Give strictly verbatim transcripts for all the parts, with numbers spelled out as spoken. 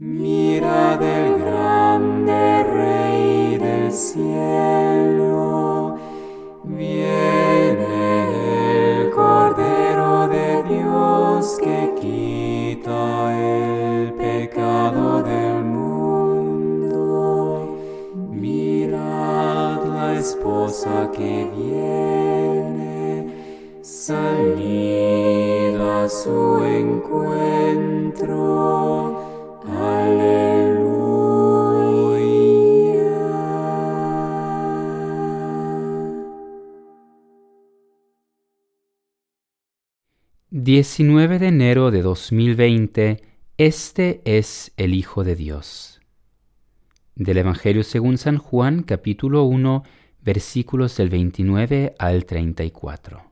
Mirad el grande Rey del cielo, viene el Cordero de Dios que quita el pecado del mundo. Mirad la esposa que viene, salid a su encuentro. Aleluya. diecinueve de enero de dos mil veinte, este es el Hijo de Dios. Del Evangelio según San Juan, capítulo uno, versículos del veintinueve al treinta y cuatro.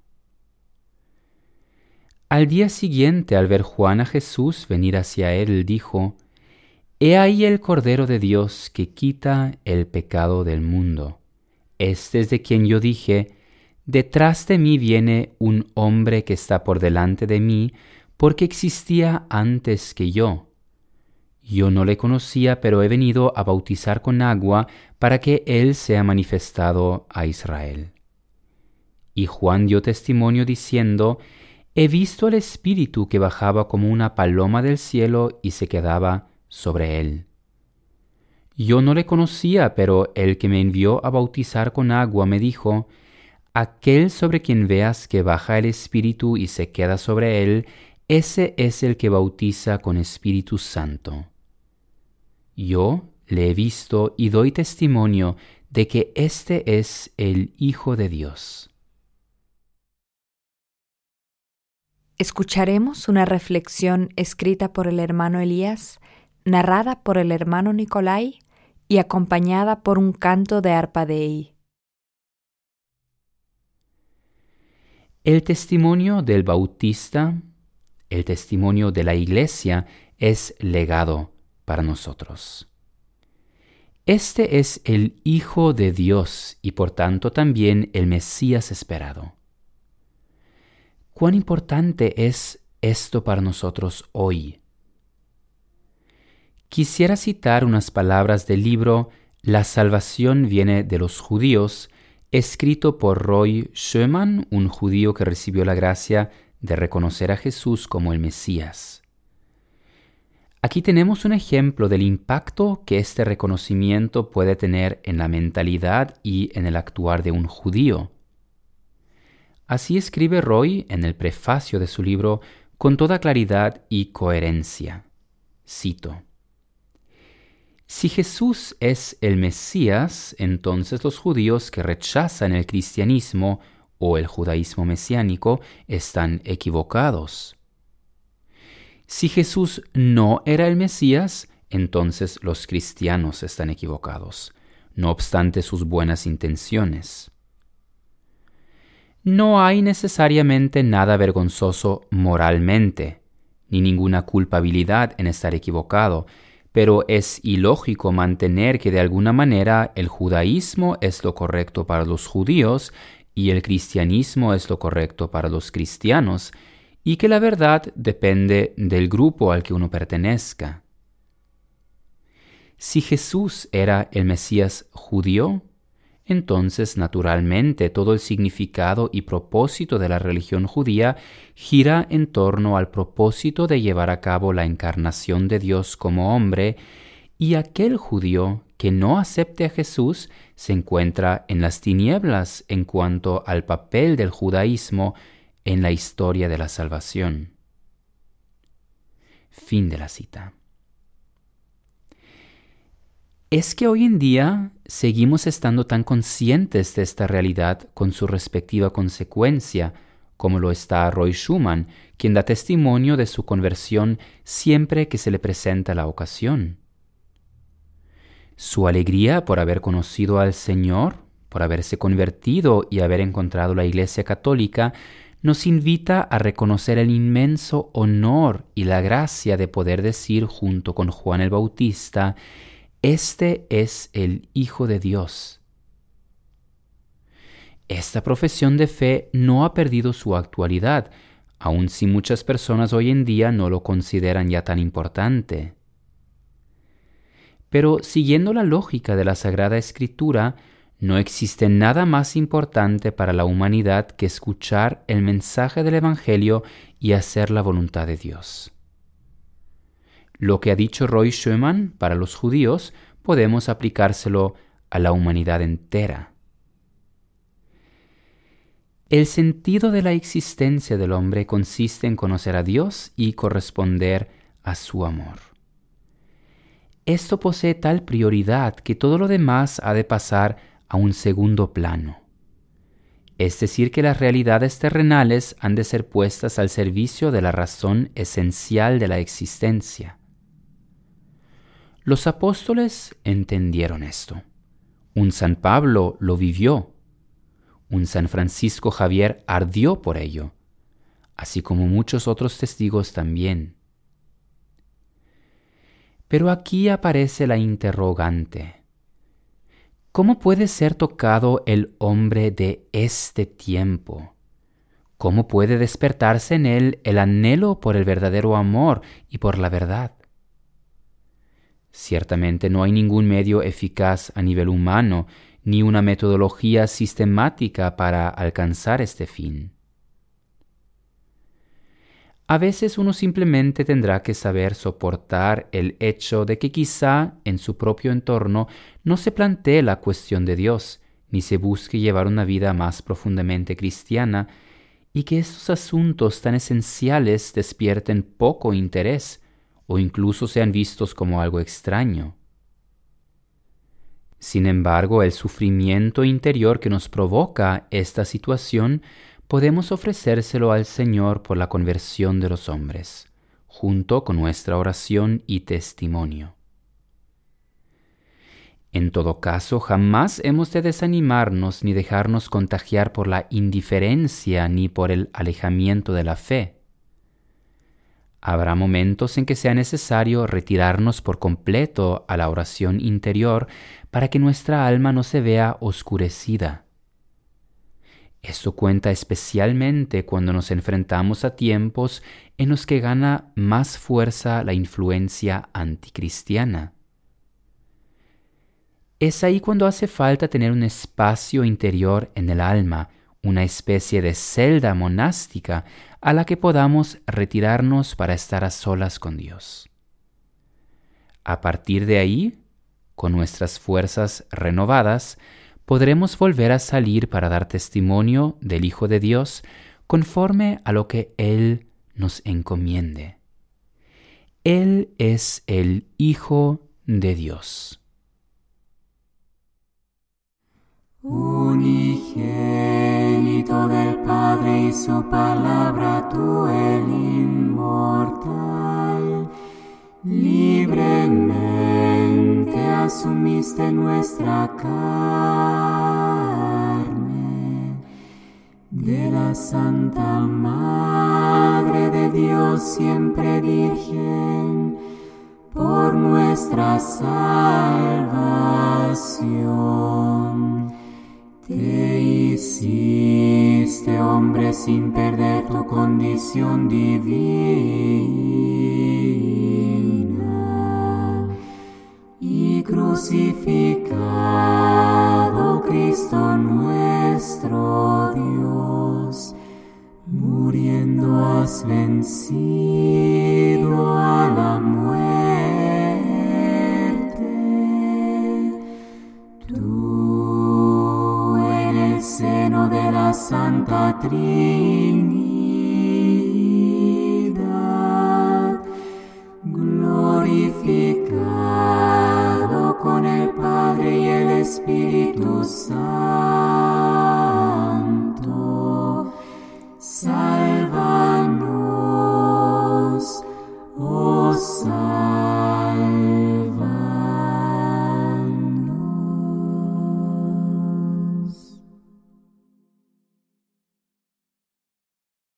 Al día siguiente, al ver Juan a Jesús venir hacia él, dijo: He ahí el Cordero de Dios que quita el pecado del mundo. Este es de quien yo dije: Detrás de mí viene un hombre que está por delante de mí, porque existía antes que yo. Yo no le conocía, pero he venido a bautizar con agua para que él sea manifestado a Israel. Y Juan dio testimonio diciendo: He visto al Espíritu que bajaba como una paloma del cielo y se quedaba sobre él. Yo no le conocía, pero el que me envió a bautizar con agua me dijo: Aquel sobre quien veas que baja el Espíritu y se queda sobre él, ese es el que bautiza con Espíritu Santo. Yo le he visto y doy testimonio de que este es el Hijo de Dios. Escucharemos una reflexión escrita por el hermano Elías, narrada por el hermano Nicolai y acompañada por un canto de arpa Dei. El testimonio del Bautista, el testimonio de la Iglesia, es legado para nosotros. Este es el Hijo de Dios y por tanto también el Mesías esperado. ¿Cuán importante es esto para nosotros hoy? Quisiera citar unas palabras del libro La salvación viene de los judíos, escrito por Roy Schoeman, un judío que recibió la gracia de reconocer a Jesús como el Mesías. Aquí tenemos un ejemplo del impacto que este reconocimiento puede tener en la mentalidad y en el actuar de un judío. Así escribe Roy en el prefacio de su libro con toda claridad y coherencia. Cito: Si Jesús es el Mesías, entonces los judíos que rechazan el cristianismo o el judaísmo mesiánico están equivocados. Si Jesús no era el Mesías, entonces los cristianos están equivocados, no obstante sus buenas intenciones. No hay necesariamente nada vergonzoso moralmente, ni ninguna culpabilidad en estar equivocado, pero es ilógico mantener que de alguna manera el judaísmo es lo correcto para los judíos y el cristianismo es lo correcto para los cristianos, y que la verdad depende del grupo al que uno pertenezca. Si Jesús era el Mesías judío, entonces naturalmente todo el significado y propósito de la religión judía gira en torno al propósito de llevar a cabo la encarnación de Dios como hombre, y aquel judío que no acepte a Jesús se encuentra en las tinieblas en cuanto al papel del judaísmo en la historia de la salvación. Fin de la cita. Es que hoy en día seguimos estando tan conscientes de esta realidad con su respectiva consecuencia, como lo está Roy Schoeman, quien da testimonio de su conversión siempre que se le presenta la ocasión. Su alegría por haber conocido al Señor, por haberse convertido y haber encontrado la Iglesia Católica, nos invita a reconocer el inmenso honor y la gracia de poder decir junto con Juan el Bautista: Este es el Hijo de Dios. Esta profesión de fe no ha perdido su actualidad, aun si muchas personas hoy en día no lo consideran ya tan importante. Pero siguiendo la lógica de la Sagrada Escritura, no existe nada más importante para la humanidad que escuchar el mensaje del Evangelio y hacer la voluntad de Dios. Lo que ha dicho Roy Schumann para los judíos, podemos aplicárselo a la humanidad entera. El sentido de la existencia del hombre consiste en conocer a Dios y corresponder a su amor. Esto posee tal prioridad que todo lo demás ha de pasar a un segundo plano. Es decir, que las realidades terrenales han de ser puestas al servicio de la razón esencial de la existencia. Los apóstoles entendieron esto. Un San Pablo lo vivió. Un San Francisco Javier ardió por ello, así como muchos otros testigos también. Pero aquí aparece la interrogante. ¿Cómo puede ser tocado el hombre de este tiempo? ¿Cómo puede despertarse en él el anhelo por el verdadero amor y por la verdad? Ciertamente no hay ningún medio eficaz a nivel humano, ni una metodología sistemática para alcanzar este fin. A veces uno simplemente tendrá que saber soportar el hecho de que quizá en su propio entorno no se plantee la cuestión de Dios, ni se busque llevar una vida más profundamente cristiana, y que estos asuntos tan esenciales despierten poco interés o incluso sean vistos como algo extraño. Sin embargo, el sufrimiento interior que nos provoca esta situación podemos ofrecérselo al Señor por la conversión de los hombres, junto con nuestra oración y testimonio. En todo caso, jamás hemos de desanimarnos ni dejarnos contagiar por la indiferencia ni por el alejamiento de la fe. Habrá momentos en que sea necesario retirarnos por completo a la oración interior para que nuestra alma no se vea oscurecida. Esto cuenta especialmente cuando nos enfrentamos a tiempos en los que gana más fuerza la influencia anticristiana. Es ahí cuando hace falta tener un espacio interior en el alma, una especie de celda monástica a la que podamos retirarnos para estar a solas con Dios. A partir de ahí, con nuestras fuerzas renovadas, podremos volver a salir para dar testimonio del Hijo de Dios conforme a lo que Él nos encomiende. Él es el Hijo de Dios. Unigénito del Padre y su palabra, tú el inmortal, libremente asumiste nuestra carne. De la Santa Madre de Dios, siempre Virgen, por nuestra salvación. Te hiciste hombre sin perder tu condición divina, y crucificado Cristo nuestro Dios, muriendo has vencido a la muerte. Seno de la Santa Trinidad, glorificado con el Padre y el Espíritu Santo,